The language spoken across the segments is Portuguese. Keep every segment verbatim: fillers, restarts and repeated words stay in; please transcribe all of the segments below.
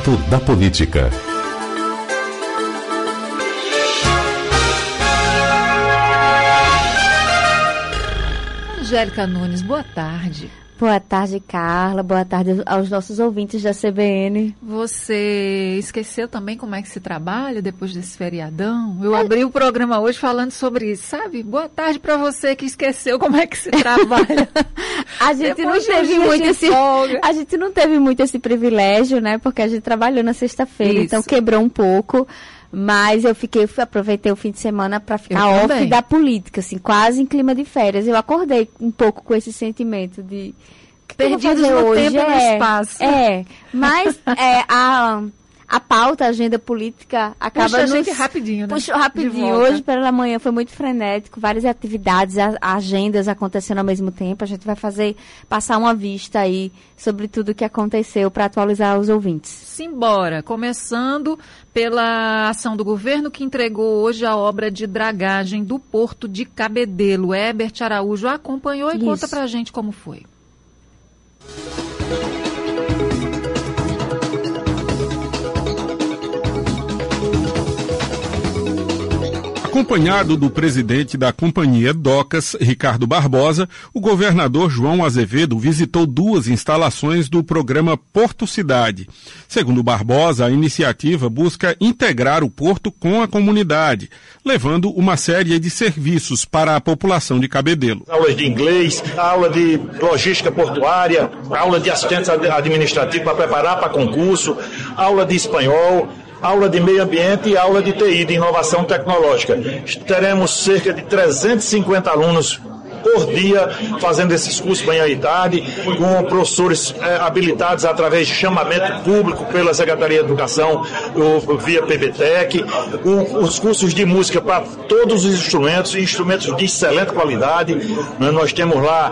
Momento da Política. Angélica Nunes, boa tarde. Boa tarde, Carla. Boa tarde aos nossos ouvintes da C B N. Você esqueceu também como é que se trabalha depois desse feriadão? Eu abri o programa hoje falando sobre isso, sabe? Boa tarde para você que esqueceu como é que se trabalha. a gente não teve muito esse A gente não teve muito esse privilégio, né? Porque a gente trabalhou na sexta-feira, então quebrou um pouco. Mas eu fiquei, aproveitei o fim de semana para ficar off da política, assim, quase em clima de férias. Eu acordei um pouco com esse sentimento de que perdidos no hoje? tempo e no espaço. É, mas é, a, a pauta, a agenda política acaba Puxa nos... a gente rapidinho, né? Puxou rapidinho. Hoje pela manhã foi muito frenético, várias atividades, a, agendas acontecendo ao mesmo tempo. A gente vai fazer, passar uma vista aí sobre tudo o que aconteceu para atualizar os ouvintes. Simbora, começando pela ação do governo que entregou hoje a obra de dragagem do Porto de Cabedelo. Herbert Araújo acompanhou e Isso. conta pra gente como foi. Acompanhado do presidente da Companhia Docas, Ricardo Barbosa, o governador João Azevedo visitou duas instalações do programa Porto Cidade. Segundo Barbosa, a iniciativa busca integrar o porto com a comunidade, levando uma série de serviços para a população de Cabedelo. Aulas de inglês, aula de logística portuária, aula de assistência administrativa para preparar para concurso, aula de espanhol, aula de meio ambiente e aula de T I, de inovação tecnológica. Teremos cerca de trezentos e cinquenta alunos por dia fazendo esses cursos manhã e tarde, com professores é, habilitados através de chamamento público pela Secretaria de Educação, o, via P B T E C, o, os cursos de música para todos os instrumentos, instrumentos de excelente qualidade. Né? Nós temos lá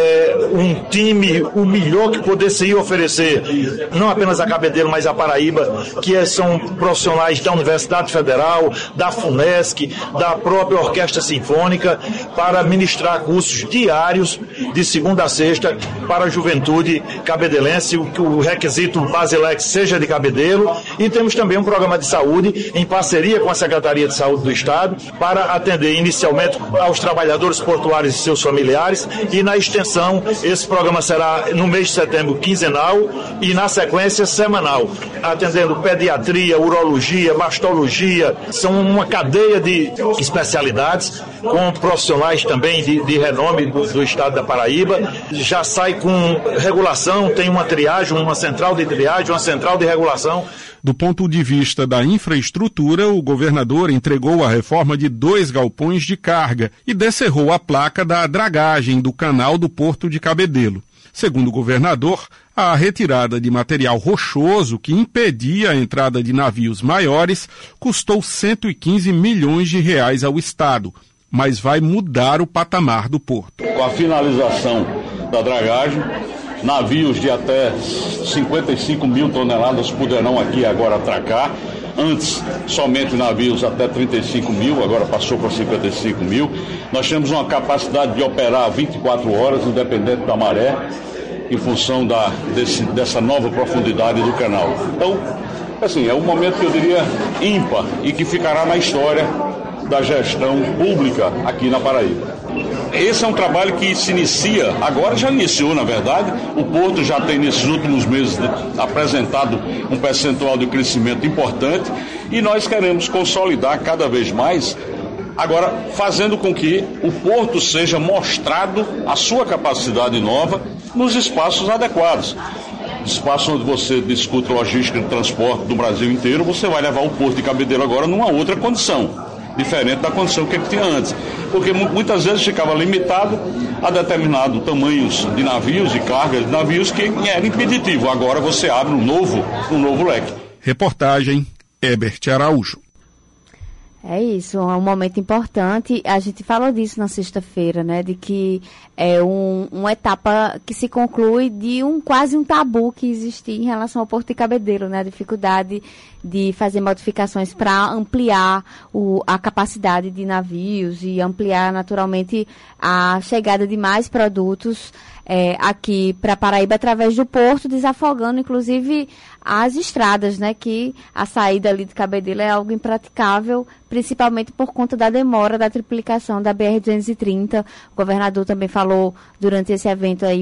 é, um time, o melhor que pudesse oferecer, não apenas a Cabedelo, mas a Paraíba, que é, são profissionais da Universidade Federal, da FUNESC, da própria Orquestra Sinfônica, para ministrar cursos diários de segunda a sexta para a juventude cabedelense, que o requisito Basilex seja de Cabedelo, e temos também um programa de saúde em parceria com a Secretaria de Saúde do Estado para atender inicialmente aos trabalhadores portuários e seus familiares, e na extensão esse programa será no mês de setembro quinzenal e na sequência semanal, atendendo pediatria, urologia, mastologia, são uma cadeia de especialidades com profissionais também de, de renome do, do estado da Paraíba. Já sai com regulação, tem uma triagem, uma central de triagem, uma central de regulação. Do ponto de vista da infraestrutura, o governador entregou a reforma de dois galpões de carga e descerrou a placa da dragagem do canal do Porto de Cabedelo. Segundo o governador, a retirada de material rochoso que impedia a entrada de navios maiores custou cento e quinze milhões de reais ao Estado, mas vai mudar o patamar do porto. Com a finalização da dragagem, navios de até cinquenta e cinco mil toneladas poderão aqui agora atracar. Antes, somente navios até trinta e cinco mil, agora passou para cinquenta e cinco mil. Nós temos uma capacidade de operar vinte e quatro horas, independente da maré, em função da, desse, dessa nova profundidade do canal. Então, assim, é um momento que eu diria ímpar e que ficará na história da gestão pública aqui na Paraíba. Esse é um trabalho que se inicia, agora já iniciou, na verdade. O Porto já tem, nesses últimos meses, apresentado um percentual de crescimento importante e nós queremos consolidar cada vez mais, agora fazendo com que o Porto seja mostrado a sua capacidade nova nos espaços adequados. Espaço onde você discute logística de transporte do Brasil inteiro, você vai levar o Porto de Cabedelo agora numa outra condição, diferente da condição que ele tinha antes, porque muitas vezes ficava limitado a determinado tamanhos de navios e cargas de navios que era impeditivo. Agora você abre um novo, um novo leque. Reportagem Herbert Araújo. É isso, é um momento importante. A gente falou disso na sexta-feira, né? De que é um, uma etapa que se conclui de um quase um tabu que existia em relação ao Porto de Cabedelo, né? A dificuldade de fazer modificações para ampliar o, a capacidade de navios e ampliar naturalmente a chegada de mais produtos é, aqui para Paraíba através do porto, desafogando inclusive as estradas, né, que a saída ali de Cabedelo é algo impraticável, principalmente por conta da demora da triplicação da B R duzentos e trinta. O governador também falou durante esse evento aí,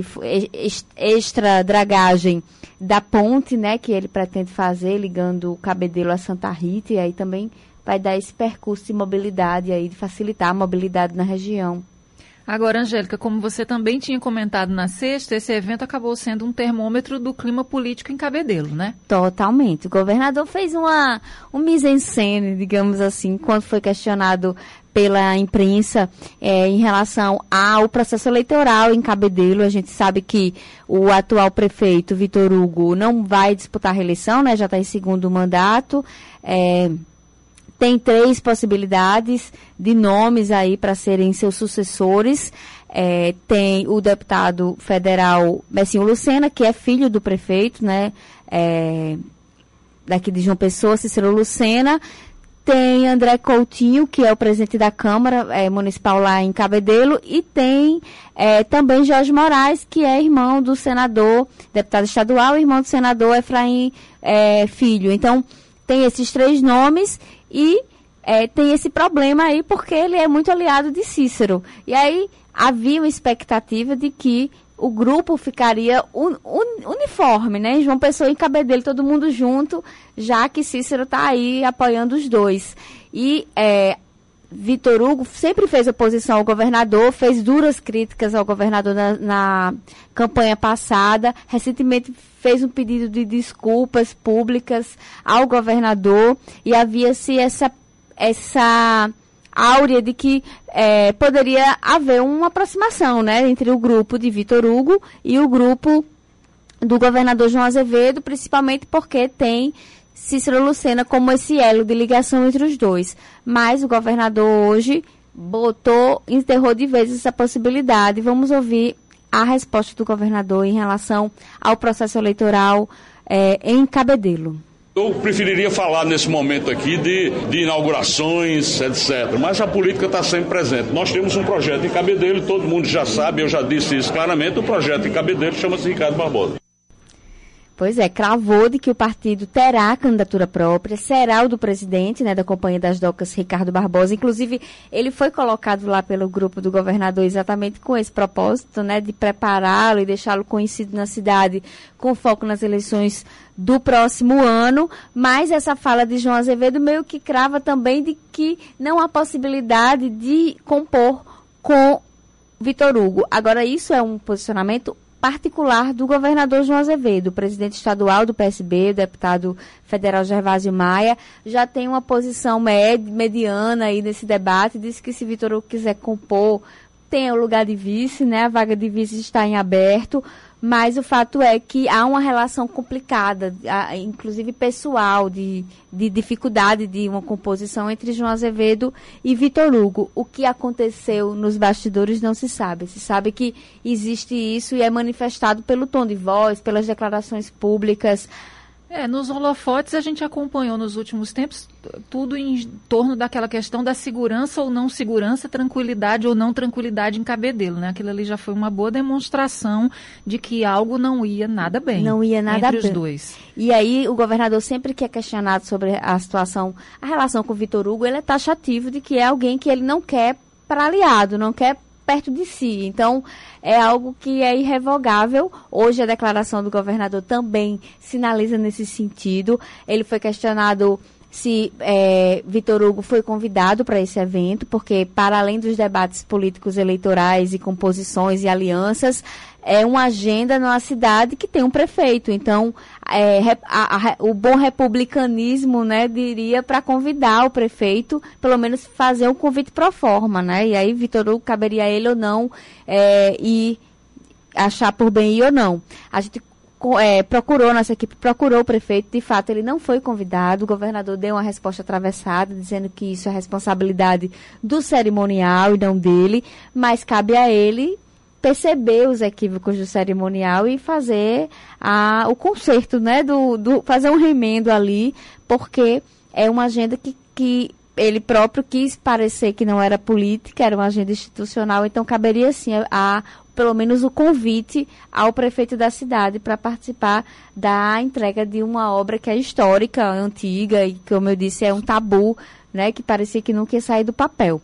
extra dragagem da ponte, né, que ele pretende fazer, ligando Cabedelo a Santa Rita, e aí também vai dar esse percurso de mobilidade aí, de facilitar a mobilidade na região. Agora, Angélica, como você também tinha comentado na sexta, esse evento acabou sendo um termômetro do clima político em Cabedelo, né? Totalmente. O governador fez uma um mise-en-scène, digamos assim, quando foi questionado pela imprensa é, em relação ao processo eleitoral em Cabedelo. A gente sabe que o atual prefeito, Vitor Hugo, não vai disputar a reeleição, né? Já está em segundo mandato. É... Tem três possibilidades de nomes aí para serem seus sucessores. É, tem o deputado federal Messinho Lucena, que é filho do prefeito, né? É, daqui de João Pessoa, Cícero Lucena. Tem André Coutinho, que é o presidente da Câmara é, Municipal lá em Cabedelo. E tem é, também Jorge Moraes, que é irmão do senador, deputado estadual, irmão do senador Efraim é, Filho. Então, tem esses três nomes. E é, tem esse problema aí porque ele é muito aliado de Cícero. E aí havia uma expectativa de que o grupo ficaria un, un, uniforme, né? João Pessoa e Cabedelo, todo mundo junto, já que Cícero está aí apoiando os dois. E é, Vitor Hugo sempre fez oposição ao governador, fez duras críticas ao governador na, na campanha passada. Recentemente fez um pedido de desculpas públicas ao governador e havia-se essa, essa áurea de que é, poderia haver uma aproximação, né, entre o grupo de Vitor Hugo e o grupo do governador João Azevedo, principalmente porque tem Cícero Lucena como esse elo de ligação entre os dois. Mas o governador hoje botou, enterrou de vez essa possibilidade. Vamos ouvir a resposta do governador em relação ao processo eleitoral é, em Cabedelo. Eu preferiria falar nesse momento aqui de, de inaugurações, etcétera. Mas a política está sempre presente. Nós temos um projeto em Cabedelo, todo mundo já sabe, eu já disse isso claramente, o projeto em Cabedelo chama-se Ricardo Barbosa. Pois é, cravou de que o partido terá candidatura própria, será o do presidente, né, da Companhia das Docas, Ricardo Barbosa. Inclusive, ele foi colocado lá pelo grupo do governador exatamente com esse propósito, né, de prepará-lo e deixá-lo conhecido na cidade com foco nas eleições do próximo ano. Mas essa fala de João Azevedo meio que crava também de que não há possibilidade de compor com Vitor Hugo. Agora, isso é um posicionamento particular do governador João Azevedo. O presidente estadual do P S B, o deputado federal Gervásio Maia, já tem uma posição med- mediana aí nesse debate, disse que se Vitor Hugo quiser compor, tem o lugar de vice, né? A vaga de vice está em aberto, mas o fato é que há uma relação complicada, inclusive pessoal, de, de dificuldade de uma composição entre João Azevedo e Vitor Hugo. O que aconteceu nos bastidores não se sabe. Se sabe que existe isso e é manifestado pelo tom de voz, pelas declarações públicas. É, nos holofotes a gente acompanhou nos últimos tempos tudo em torno daquela questão da segurança ou não segurança, tranquilidade ou não tranquilidade em Cabedelo, né? Aquilo ali já foi uma boa demonstração de que algo não ia nada bem. Não ia nada entre bem. os dois. E aí o governador sempre que é questionado sobre a situação, a relação com o Vitor Hugo, ele é taxativo de que é alguém que ele não quer para aliado, não quer perto de si. Então, é algo que é irrevogável. Hoje a declaração do governador também sinaliza nesse sentido. Ele foi questionado se é, Vitor Hugo foi convidado para esse evento, porque para além dos debates políticos eleitorais e composições e alianças, é uma agenda numa cidade que tem um prefeito. Então, é, a, a, o bom republicanismo, né, diria para convidar o prefeito, pelo menos fazer um convite pro forma, né? E aí Vitor Hugo caberia a ele ou não é, e achar por bem ir ou não. A gente é, procurou, nossa equipe procurou o prefeito, de fato ele não foi convidado, o governador deu uma resposta atravessada, dizendo que isso é responsabilidade do cerimonial e não dele, mas cabe a ele perceber os equívocos do cerimonial e fazer a, o conserto, né, do, do, fazer um remendo ali, porque é uma agenda que, que ele próprio quis parecer que não era política, era uma agenda institucional, então caberia sim a, a pelo menos o convite ao prefeito da cidade para participar da entrega de uma obra que é histórica, antiga e, como eu disse, é um tabu, né, que parecia que nunca ia sair do papel.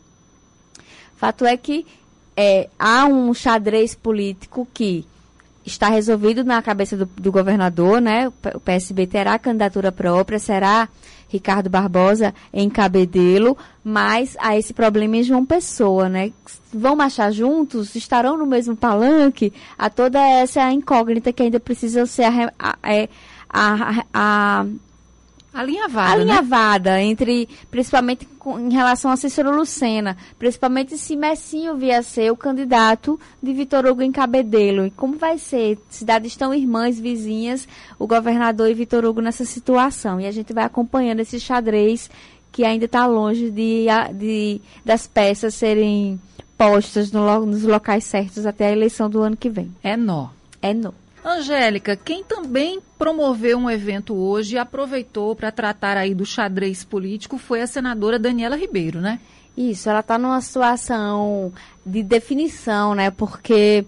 Fato é que é, há um xadrez político que está resolvido na cabeça do, do governador, né? O P S B terá candidatura própria, será Ricardo Barbosa em Cabedelo, mas há esse problema em João Pessoa, né? Vão marchar juntos? Estarão no mesmo palanque? Há toda essa incógnita que ainda precisa ser a, a, a, a, alinhavada, alinhavada né? entre, principalmente com, em relação a Cícero Lucena, principalmente se Messinho vier ser o candidato de Vitor Hugo em Cabedelo. E como vai ser? Cidades tão irmãs, vizinhas, o governador e Vitor Hugo nessa situação. E a gente vai acompanhando esse xadrez que ainda está longe de, de, das peças serem postas no, nos locais certos até a eleição do ano que vem. É nó. É nó. Angélica, quem também promoveu um evento hoje e aproveitou para tratar aí do xadrez político foi a senadora Daniela Ribeiro, né? Isso, ela está numa situação de definição, né? Porque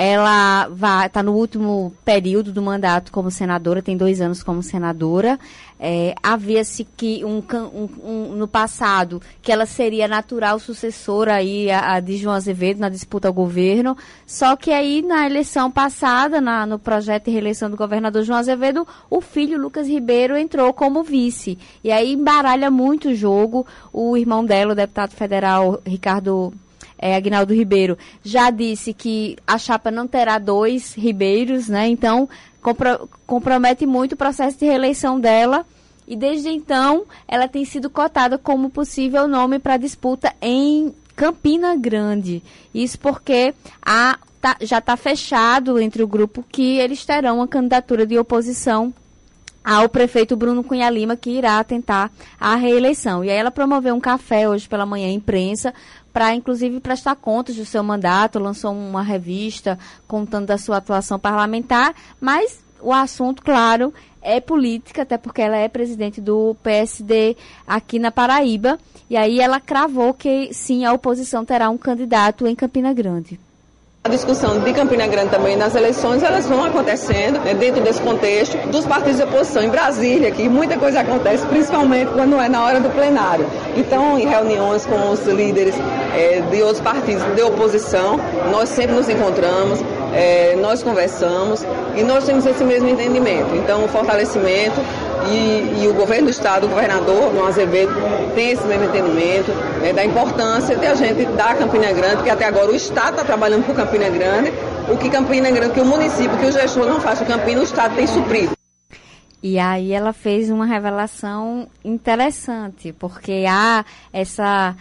ela está no último período do mandato como senadora, tem dois anos como senadora. É, havia-se que um, um, um, no passado que ela seria natural sucessora aí a, a de João Azevedo na disputa ao governo, só que aí na eleição passada, na, no projeto de reeleição do governador João Azevedo, o filho Lucas Ribeiro entrou como vice, e aí embaralha muito o jogo. O irmão dela, o deputado federal Ricardo É, Aguinaldo Ribeiro, já disse que a chapa não terá dois Ribeiros, né? Então, compro- compromete muito o processo de reeleição dela. E desde então, ela tem sido cotada como possível nome para disputa em Campina Grande. Isso porque a, tá, já está fechado entre o grupo que eles terão uma candidatura de oposição ao prefeito Bruno Cunha Lima, que irá tentar a reeleição. E aí ela promoveu um café hoje pela manhã em imprensa, para inclusive prestar contas do seu mandato, lançou uma revista contando da sua atuação parlamentar, mas o assunto, claro, é política, até porque ela é presidente do P S D aqui na Paraíba, e aí ela cravou que sim, a oposição terá um candidato em Campina Grande. A discussão de Campina Grande também nas eleições, elas vão acontecendo, né, dentro desse contexto dos partidos de oposição. Em Brasília, que muita coisa acontece, principalmente quando é na hora do plenário. Então, em reuniões com os líderes é, de outros partidos de oposição, nós sempre nos encontramos, é, nós conversamos e nós temos esse mesmo entendimento. Então, o fortalecimento e, e o governo do estado, o governador João Azevedo, tem esse mesmo entendimento, né, da importância de a gente dar Campina Grande, porque até agora o estado está trabalhando por Campina Grande, o que Campina Grande, que o município, que o gestor não faz o Campina, o estado tem suprido. E aí ela fez uma revelação interessante, porque há essa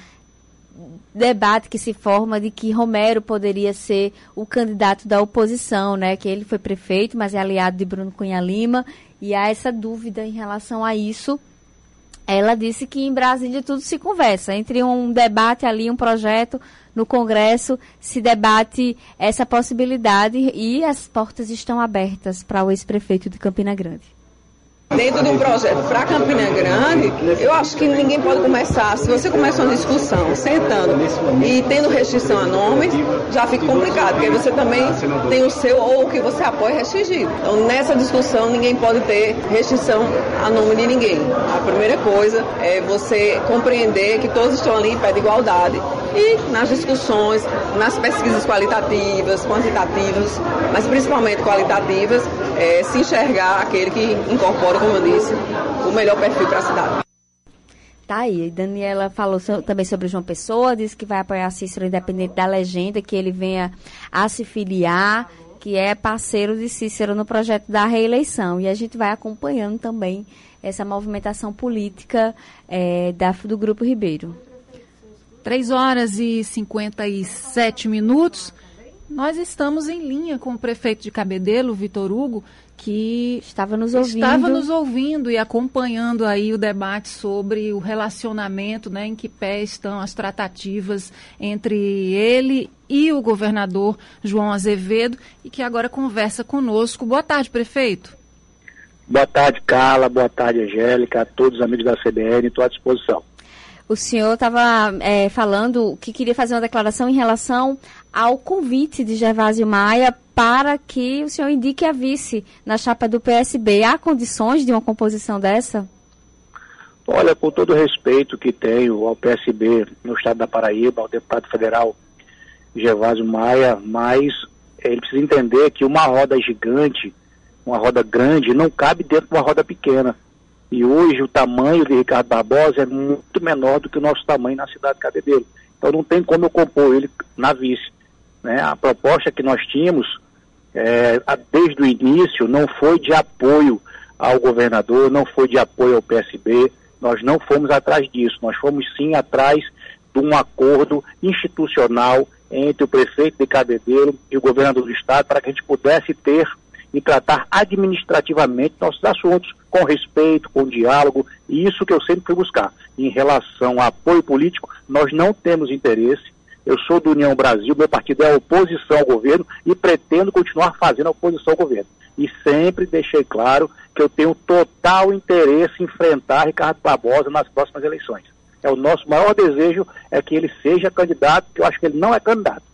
debate que se forma de que Romero poderia ser o candidato da oposição, né? Que ele foi prefeito, mas é aliado de Bruno Cunha Lima, e há essa dúvida em relação a isso. Ela disse que em Brasília tudo se conversa, entre um debate ali, um projeto no Congresso, se debate essa possibilidade e as portas estão abertas para o ex-prefeito de Campina Grande. Dentro de um projeto para Campina Grande, eu acho que ninguém pode começar, se você começa uma discussão sentando e tendo restrição a nomes, já fica complicado, porque você também tem o seu ou o que você apoia restringido. Então, nessa discussão, ninguém pode ter restrição a nome de ninguém. A primeira coisa é você compreender que todos estão ali em pé de igualdade e nas discussões, nas pesquisas qualitativas, quantitativas, mas principalmente qualitativas, é, se enxergar aquele que incorpora, como eu disse, o melhor perfil para a cidade. Tá aí, Daniela falou so, também sobre João Pessoa, disse que vai apoiar Cícero independente da legenda, que ele venha a se filiar, que é parceiro de Cícero no projeto da reeleição. E a gente vai acompanhando também essa movimentação política é, da, do Grupo Ribeiro. três horas e cinquenta e sete minutos. Nós estamos em linha com o prefeito de Cabedelo, Vitor Hugo, que estava nos ouvindo. estava nos ouvindo e acompanhando aí o debate sobre o relacionamento, né, em que pé estão as tratativas entre ele e o governador João Azevedo, e que agora conversa conosco. Boa tarde, prefeito. Boa tarde, Carla. Boa tarde, Angélica. A todos os amigos da C B N, estou à disposição. O senhor estava é, falando que queria fazer uma declaração em relação ao convite de Gervásio Maia para que o senhor indique a vice na chapa do P S B. Há condições de uma composição dessa? Olha, com todo o respeito que tenho ao P S B no estado da Paraíba, ao deputado federal Gervásio Maia, mas ele precisa entender que uma roda gigante, uma roda grande, não cabe dentro de uma roda pequena. E hoje o tamanho de Ricardo Barbosa é muito menor do que o nosso tamanho na cidade de Cabedelo. Então não tem como eu compor ele na vice. Né? A proposta que nós tínhamos, é, desde o início, não foi de apoio ao governador, não foi de apoio ao P S B, nós não fomos atrás disso, nós fomos sim atrás de um acordo institucional entre o prefeito de Cabedelo e o governador do estado para que a gente pudesse ter e tratar administrativamente nossos assuntos, com respeito, com diálogo, e isso que eu sempre fui buscar. Em relação a apoio político, nós não temos interesse. Eu sou do União Brasil, meu partido é oposição ao governo e pretendo continuar fazendo oposição ao governo. E sempre deixei claro que eu tenho total interesse em enfrentar Ricardo Barbosa nas próximas eleições. É o nosso maior desejo é que ele seja candidato, porque eu acho que ele não é candidato.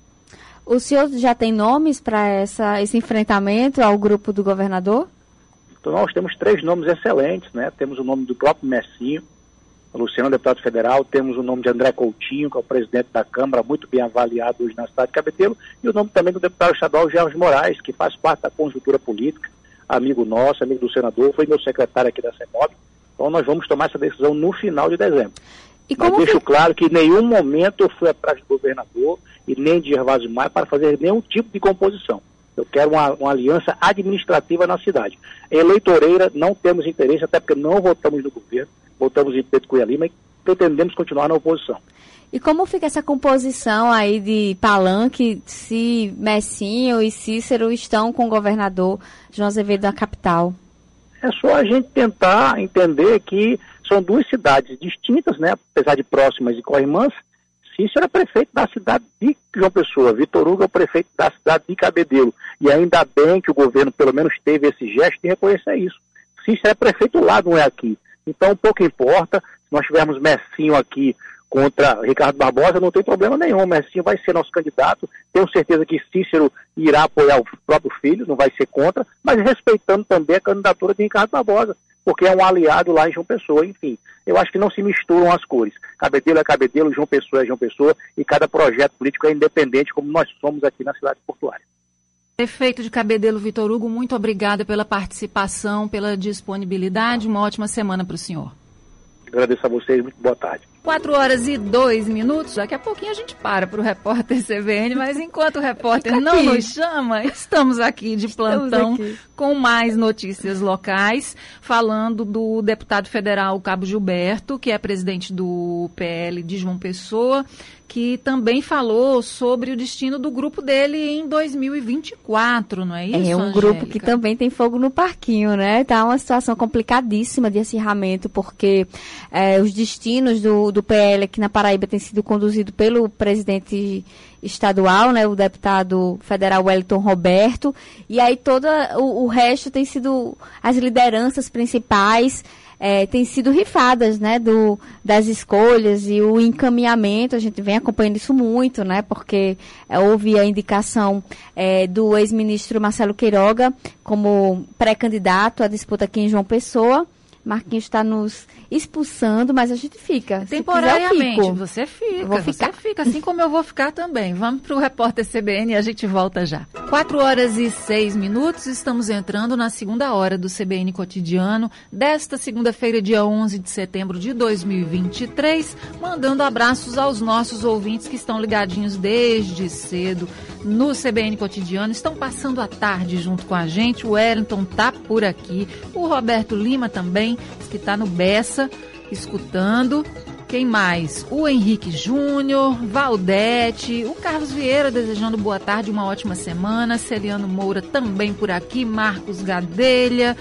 O senhor já tem nomes para esse enfrentamento ao grupo do governador? Então nós temos três nomes excelentes, né? Temos o nome do próprio Messinho, o Luciano, deputado federal, temos o nome de André Coutinho, que é o presidente da Câmara, muito bem avaliado hoje na cidade de Cabedelo, e o nome também do deputado estadual Jorge Moraes, que faz parte da conjuntura política, amigo nosso, amigo do senador, foi meu secretário aqui da CEMOB. Então nós vamos tomar essa decisão no final de dezembro. E Mas deixo que... claro que em nenhum momento eu fui atrás do governador e nem de Gervásio Maia para fazer nenhum tipo de composição. Eu quero uma, uma aliança administrativa na cidade. Eleitoreira, não temos interesse, até porque não votamos no governo, votamos em Pedro Cunha Lima e pretendemos continuar na oposição. E como fica essa composição aí de palanque, se Messinho e Cícero estão com o governador João Azevedo da capital? É só a gente tentar entender que são duas cidades distintas, né? Apesar de próximas e co-irmãs. Cícero é prefeito da cidade de João Pessoa, Vitor Hugo é o prefeito da cidade de Cabedelo. E ainda bem que o governo pelo menos teve esse gesto de reconhecer isso. Cícero é prefeito lá, não é aqui. Então pouco importa, se nós tivermos Messinho aqui contra Ricardo Barbosa, não tem problema nenhum. O Messinho vai ser nosso candidato. Tenho certeza que Cícero irá apoiar o próprio filho, não vai ser contra, mas respeitando também a candidatura de Ricardo Barbosa, porque é um aliado lá em João Pessoa. Enfim, eu acho que não se misturam as cores. Cabedelo é Cabedelo, João Pessoa é João Pessoa, e cada projeto político é independente, como nós somos aqui na cidade portuária. Prefeito de Cabedelo, Vitor Hugo, muito obrigada pela participação, pela disponibilidade. Uma ótima semana para o senhor. Agradeço a vocês, muito boa tarde. quatro horas e dois minutos, daqui a pouquinho a gente para para o repórter C B N, mas enquanto o repórter não nos chama, estamos aqui de plantão aqui com mais notícias locais, falando do deputado federal Cabo Gilberto, que é presidente do P L de João Pessoa, que também falou sobre o destino do grupo dele em dois mil e vinte e quatro, não é isso, É um Angélica? Grupo que também tem fogo no parquinho, né? Tá uma situação complicadíssima de acirramento, porque é, os destinos do, do P L aqui na Paraíba têm sido conduzidos pelo presidente estadual, né, o deputado federal Wellington Roberto, e aí todo o, o resto tem sido, as lideranças principais É, têm sido rifadas, né, do, das escolhas e o encaminhamento, a gente vem acompanhando isso muito, né, porque é, houve a indicação é, do ex-ministro Marcelo Queiroga como pré-candidato à disputa aqui em João Pessoa. Marquinhos está nos expulsando, mas a gente fica. Temporariamente, fico. você fica, vou ficar. você fica, assim como eu vou ficar também. Vamos para o repórter C B N e a gente volta já. quatro horas e seis minutos, estamos entrando na segunda hora do C B N Cotidiano, desta segunda-feira, dia onze de setembro de dois mil e vinte e três, mandando abraços aos nossos ouvintes que estão ligadinhos desde cedo no C B N Cotidiano, estão passando a tarde junto com a gente. O Wellington tá por aqui, o Roberto Lima também, que está no Bessa, escutando. Quem mais? O Henrique Júnior, Valdete, o Carlos Vieira desejando boa tarde, uma ótima semana, Celiano Moura também por aqui, Marcos Gadelha,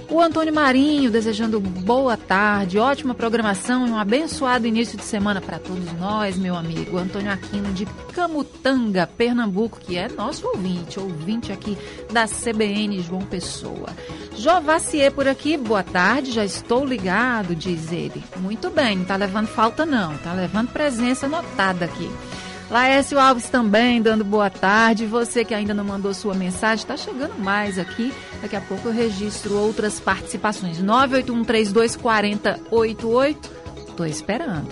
O Antônio Marinho desejando boa tarde, ótima programação e um abençoado início de semana para todos nós, meu amigo. Antônio Aquino de Camutanga, Pernambuco, que é nosso ouvinte, ouvinte aqui da C B N João Pessoa. Jovacier por aqui, boa tarde, já estou ligado, diz ele. Muito bem, não está levando falta não, está levando presença notada aqui. Laércio Alves também dando boa tarde. Você que ainda não mandou sua mensagem, está chegando mais aqui. Daqui a pouco eu registro outras participações. nove oito um três dois quatro zero oito oito. Estou esperando.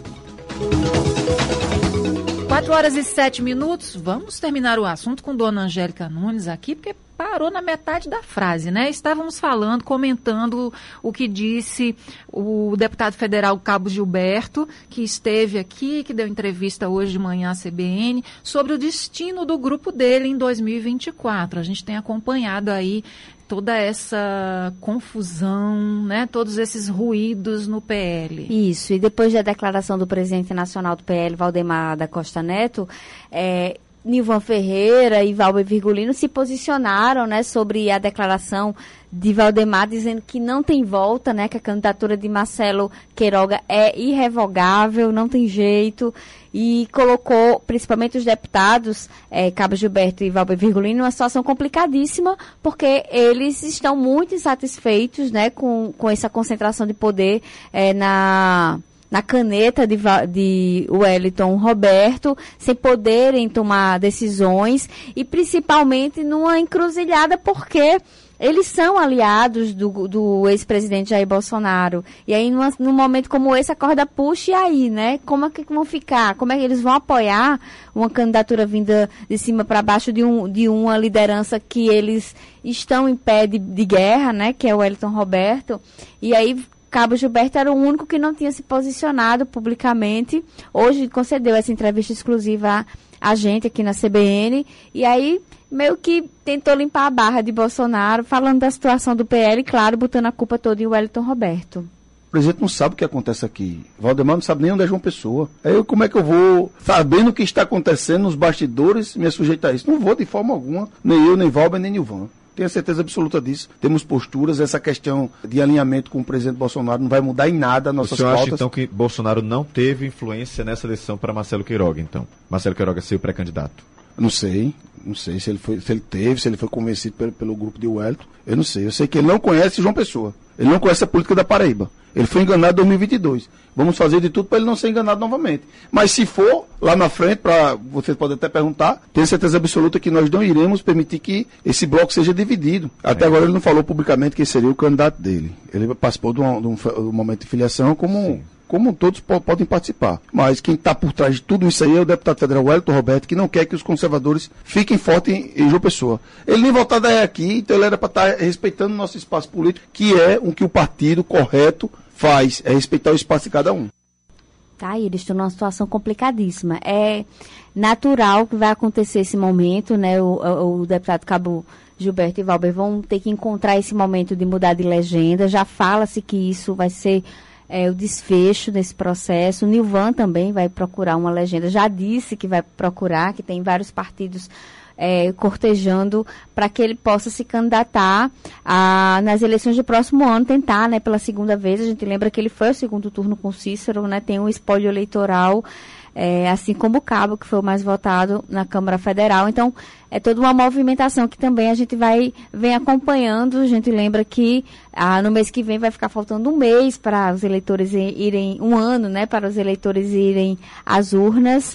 quatro horas e sete minutos. Vamos terminar o assunto com Dona Angélica Nunes aqui, porque parou na metade da frase, né? Estávamos falando, comentando o que disse o deputado federal Cabo Gilberto, que esteve aqui, que deu entrevista hoje de manhã à C B N, sobre o destino do grupo dele em dois mil e vinte e quatro. A gente tem acompanhado aí toda essa confusão, né? Todos esses ruídos no P L. Isso, e depois da declaração do presidente nacional do P L, Valdemar da Costa Neto, é... Nilvan Ferreira e Valber Virgulino se posicionaram, né, sobre a declaração de Valdemar, dizendo que não tem volta, né, que a candidatura de Marcelo Queiroga é irrevogável, não tem jeito, e colocou principalmente os deputados, é, Cabo Gilberto e Valber Virgulino, numa situação complicadíssima, porque eles estão muito insatisfeitos, né, com, com essa concentração de poder é, na... na caneta de, de Wellington Roberto, sem poderem tomar decisões, e principalmente numa encruzilhada, porque eles são aliados do, do ex-presidente Jair Bolsonaro. E aí, numa, num momento como esse, a corda puxa, e aí, né? Como é que vão ficar? Como é que eles vão apoiar uma candidatura vinda de cima para baixo de, um, de uma liderança que eles estão em pé de, de guerra, né? Que é o Wellington Roberto. E aí... Cabo Gilberto era o único que não tinha se posicionado publicamente. Hoje concedeu essa entrevista exclusiva a, a gente aqui na C B N. E aí, meio que tentou limpar a barra de Bolsonaro, falando da situação do P L, claro, botando a culpa toda em Wellington Roberto. O presidente não sabe o que acontece aqui. Valdemar não sabe nem onde é João Pessoa. Aí eu, como é que eu vou, sabendo o que está acontecendo nos bastidores, me sujeitar a isso? Não vou de forma alguma, nem eu, nem Valber, nem Nilvan. Tenho certeza absoluta disso. Temos posturas, essa questão de alinhamento com o presidente Bolsonaro não vai mudar em nada as nossas pautas. O senhor acha, então, que Bolsonaro não teve influência nessa eleição para Marcelo Queiroga, então? Marcelo Queiroga ser o pré-candidato? Não sei. Não sei se ele, foi, se ele teve, se ele foi convencido pelo, pelo grupo de Wellington. Eu não sei. Eu sei que ele não conhece João Pessoa. Ele não conhece a política da Paraíba. Ele foi enganado em dois mil e vinte e dois. Vamos fazer de tudo para ele não ser enganado novamente. Mas se for, lá na frente, pra, vocês podem até perguntar, tenho certeza absoluta que nós não iremos permitir que esse bloco seja dividido. Até é. agora ele não falou publicamente quem seria o candidato dele. Ele participou de um, de um, de um momento de filiação como... como todos po- podem participar. Mas quem está por trás de tudo isso aí é o deputado federal Wellington Roberto, que não quer que os conservadores fiquem fortes em, em João Pessoa. Ele nem votado é aqui, então ele era para estar tá respeitando o nosso espaço político, que é o que o partido correto faz, é respeitar o espaço de cada um. Tá, e eles estão numa situação complicadíssima. É natural que vai acontecer esse momento, né? O, o, o deputado Cabo Gilberto e Valber vão ter que encontrar esse momento de mudar de legenda. Já fala-se que isso vai ser É, o desfecho desse processo. O Nilvan também vai procurar uma legenda, já disse que vai procurar, que tem vários partidos é, cortejando para que ele possa se candidatar a, nas eleições do próximo ano, tentar, né, pela segunda vez. A gente lembra que ele foi ao segundo turno com Cícero, né, tem um espólio eleitoral, é, assim como o Cabo, que foi o mais votado na Câmara Federal. Então, é toda uma movimentação que também a gente vai vem acompanhando. A gente lembra que ah, no mês que vem vai ficar faltando um mês para os eleitores irem, um ano, né, para os eleitores irem às urnas.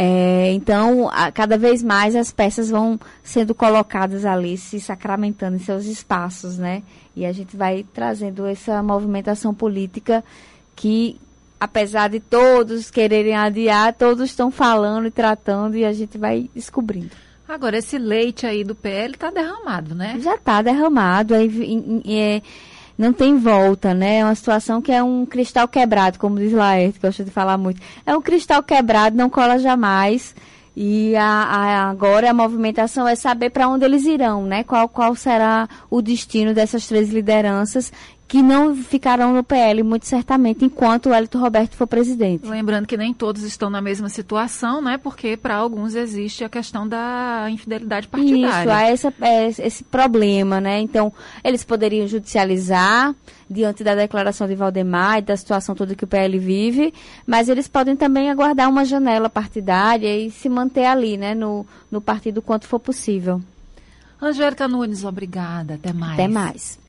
É, então, a, cada vez mais as peças vão sendo colocadas ali, se sacramentando em seus espaços, né? E a gente vai trazendo essa movimentação política que, apesar de todos quererem adiar, todos estão falando e tratando, e a gente vai descobrindo. Agora, esse leite aí do P L está derramado, né? Já está derramado, aí, é, não tem volta, né? É uma situação que é um cristal quebrado, como diz Laerte, que eu gosto de falar muito. É um cristal quebrado, não cola jamais. E a, a, agora a movimentação é saber para onde eles irão, né? Qual, qual será o destino dessas três lideranças que não ficarão no P L, muito certamente, enquanto o Wellington Roberto for presidente. Lembrando que nem todos estão na mesma situação, né? Porque para alguns existe a questão da infidelidade partidária. Isso, há essa, esse problema, né? Então, eles poderiam judicializar diante da declaração de Valdemar e da situação toda que o P L vive, mas eles podem também aguardar uma janela partidária e se manter ali, né? No, no partido quanto for possível. Angélica Nunes, obrigada. Até mais. Até mais.